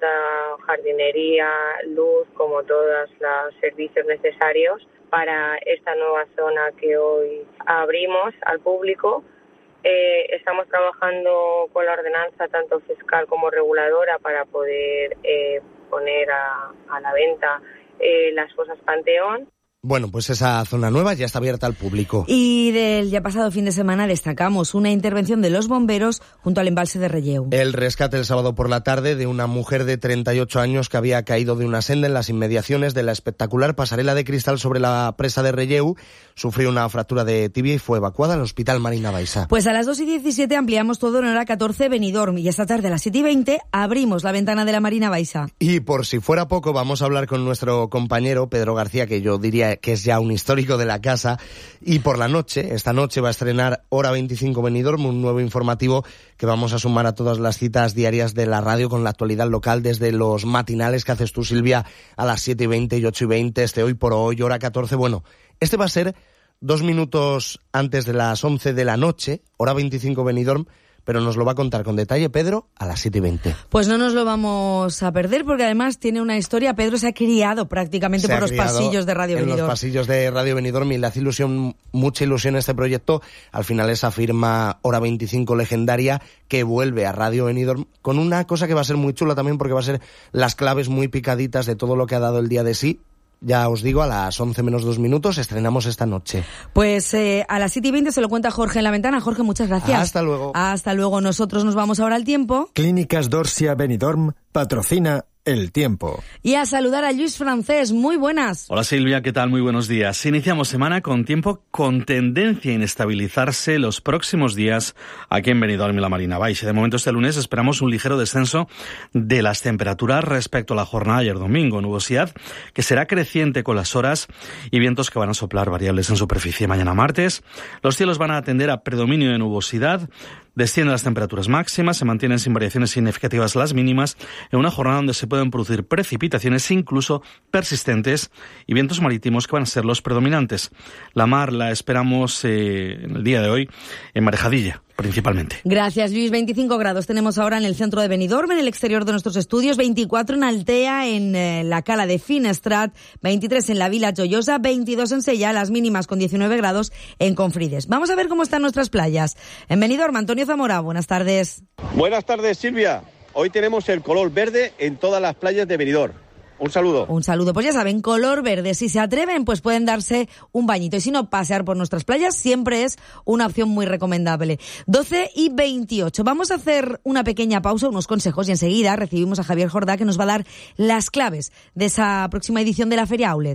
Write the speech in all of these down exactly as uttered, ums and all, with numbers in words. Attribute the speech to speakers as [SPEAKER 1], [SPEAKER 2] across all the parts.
[SPEAKER 1] tanto jardinería, luz, como todos los servicios necesarios para esta nueva zona que hoy abrimos al público. Eh, estamos trabajando con la ordenanza tanto fiscal como reguladora para poder eh, poner a, a la venta eh, las fosas Panteón.
[SPEAKER 2] Bueno, pues esa zona nueva ya está abierta al público.
[SPEAKER 3] Y del ya pasado fin de semana destacamos una intervención de los bomberos junto al embalse de Relleu.
[SPEAKER 2] El rescate el sábado por la tarde de una mujer de treinta y ocho años que había caído de una senda en las inmediaciones de la espectacular pasarela de cristal sobre la presa de Relleu. Sufrió una fractura de tibia y fue evacuada al Hospital Marina Baixa.
[SPEAKER 3] Pues a las dos y diecisiete ampliamos todo en hora catorce Benidorm y esta tarde a las siete y veinte abrimos la ventana de la Marina Baixa.
[SPEAKER 2] Y por si fuera poco, vamos a hablar con nuestro compañero Pedro García, que yo diría que es ya un histórico de la casa, y por la noche, esta noche va a estrenar Hora veinticinco Benidorm, un nuevo informativo que vamos a sumar a todas las citas diarias de la radio con la actualidad local, desde los matinales que haces tú, Silvia, a las siete y veinte y ocho y veinte, este Hoy por Hoy, Hora catorce. Bueno, este va a ser dos minutos antes de las once de la noche, Hora veinticinco Benidorm, pero nos lo va a contar con detalle Pedro a las siete y veinte.
[SPEAKER 3] Pues no nos lo vamos a perder, porque además tiene una historia. Pedro se ha criado prácticamente se por los pasillos de Radio
[SPEAKER 2] en
[SPEAKER 3] Benidorm.
[SPEAKER 2] En los pasillos de Radio Benidorm, y le hace ilusión, mucha ilusión este proyecto. Al final esa firma Hora veinticinco legendaria que vuelve a Radio Benidorm con una cosa que va a ser muy chula también, porque va a ser las claves muy picaditas de todo lo que ha dado el día de sí. Ya os digo, a las once menos dos minutos estrenamos esta noche.
[SPEAKER 3] Pues eh, a las siete y veinte se lo cuenta Jorge en la ventana. Jorge, muchas gracias.
[SPEAKER 2] Hasta luego.
[SPEAKER 3] Hasta luego. Nosotros nos vamos ahora al tiempo.
[SPEAKER 4] Clínicas Dorsia Benidorm patrocina El Tiempo.
[SPEAKER 3] Y a saludar a Luis Francés. Muy buenas.
[SPEAKER 5] Hola Silvia, ¿qué tal? Muy buenos días. Iniciamos semana con tiempo con tendencia a inestabilizarse los próximos días aquí en Benidorm y la Marina Baixa. De momento este lunes esperamos un ligero descenso de las temperaturas respecto a la jornada de ayer domingo. Nubosidad que será creciente con las horas y vientos que van a soplar variables en superficie. Mañana martes los cielos van a atender a predominio de nubosidad. Descienden las temperaturas máximas, se mantienen sin variaciones significativas las mínimas, en una jornada donde se pueden producir precipitaciones incluso persistentes y vientos marítimos que van a ser los predominantes. La mar la esperamos eh, en el día de hoy en Marejadilla, principalmente.
[SPEAKER 3] Gracias, Luis. veinticinco grados tenemos ahora en el centro de Benidorm, en el exterior de nuestros estudios, veinticuatro en Altea, en eh, la Cala de Finestrat, veintitrés en la Vila Joyosa, veintidós en Sella, las mínimas con diecinueve grados en Confrides. Vamos a ver cómo están nuestras playas. En Benidorm, Antonio Zamora, buenas tardes.
[SPEAKER 6] Buenas tardes, Silvia. Hoy tenemos el color verde en todas las playas de Benidorm. Un saludo.
[SPEAKER 3] Un saludo. Pues ya saben, color verde. Si se atreven, pues pueden darse un bañito. Y si no, pasear por nuestras playas siempre es una opción muy recomendable. doce y veintiocho. Vamos a hacer una pequeña pausa, unos consejos, y enseguida recibimos a Javier Jordá, que nos va a dar las claves de esa próxima edición de la Feria Outlet.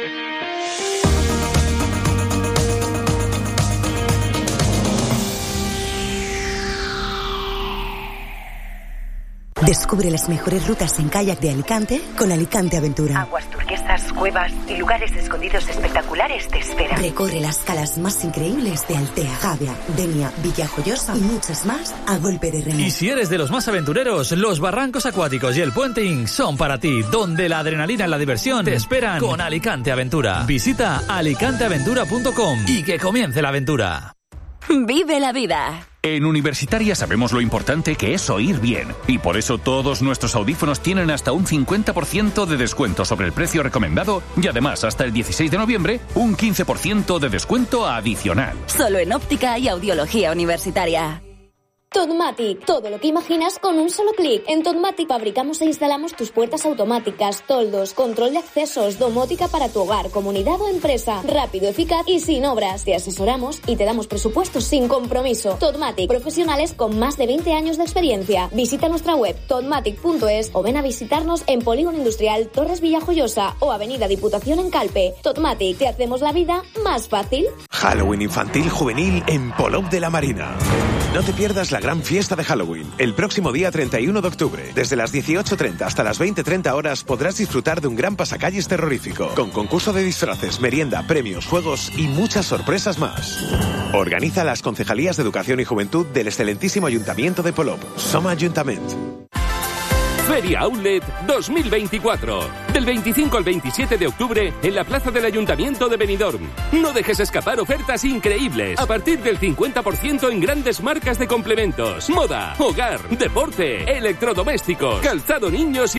[SPEAKER 7] Descubre las mejores rutas en kayak de Alicante con Alicante Aventura.
[SPEAKER 8] Aguas turquesas, cuevas y lugares escondidos espectaculares te esperan.
[SPEAKER 7] Recorre las calas más increíbles de Altea, Javia, Denia, Villajoyosa y muchas más a golpe de remo.
[SPEAKER 9] Y si eres de los más aventureros, los barrancos acuáticos y el puenting son para ti, donde la adrenalina y la diversión te esperan con Alicante Aventura. Visita alicante aventura punto com y que comience la aventura.
[SPEAKER 8] Vive la vida.
[SPEAKER 10] En Universitaria sabemos lo importante que es oír bien, y por eso todos nuestros audífonos tienen hasta un cincuenta por ciento de descuento sobre el precio recomendado, y además hasta el dieciséis de noviembre un quince por ciento de descuento adicional.
[SPEAKER 8] Solo en óptica y audiología universitaria.
[SPEAKER 11] Totmatic, todo lo que imaginas con un solo clic. En Totmatic fabricamos e instalamos tus puertas automáticas, toldos, control de accesos, domótica para tu hogar, comunidad o empresa. Rápido, eficaz y sin obras. Te asesoramos y te damos presupuestos sin compromiso. Totmatic, profesionales con más de veinte años de experiencia. Visita nuestra web totmatic punto es o ven a visitarnos en Polígono Industrial Torres Villajoyosa o Avenida Diputación en Calpe. Totmatic, te hacemos la vida más fácil.
[SPEAKER 12] Halloween infantil juvenil en Polop de la Marina. No te pierdas la gran fiesta de Halloween, el próximo día treinta y uno de octubre. Desde las dieciocho treinta hasta las veinte treinta horas podrás disfrutar de un gran pasacalles terrorífico, con concurso de disfraces, merienda, premios, juegos y muchas sorpresas más. Organiza las Concejalías de Educación y Juventud del excelentísimo Ayuntamiento de Polop. Som Ayuntament.
[SPEAKER 13] Feria Outlet dos mil veinticuatro. Del veinticinco al veintisiete de octubre en la Plaza del Ayuntamiento de Benidorm. No dejes escapar ofertas increíbles. A partir del cincuenta por ciento en grandes marcas de complementos, moda, hogar, deporte, electrodomésticos, calzado niños y